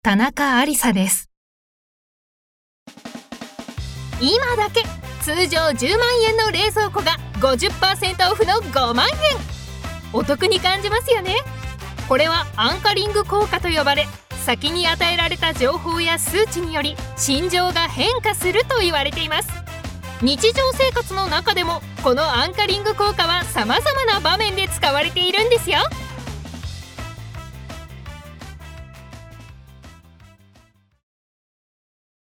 田中ありさです。 今だけ通常10万円の冷蔵庫が 50% オフの5万円。お得に感じますよね。これはアンカリング効果と呼ばれ、先に与えられた情報や数値により心情が変化すると言われています。日常生活の中でもこのアンカリング効果は様々な場面で使われているんですよ。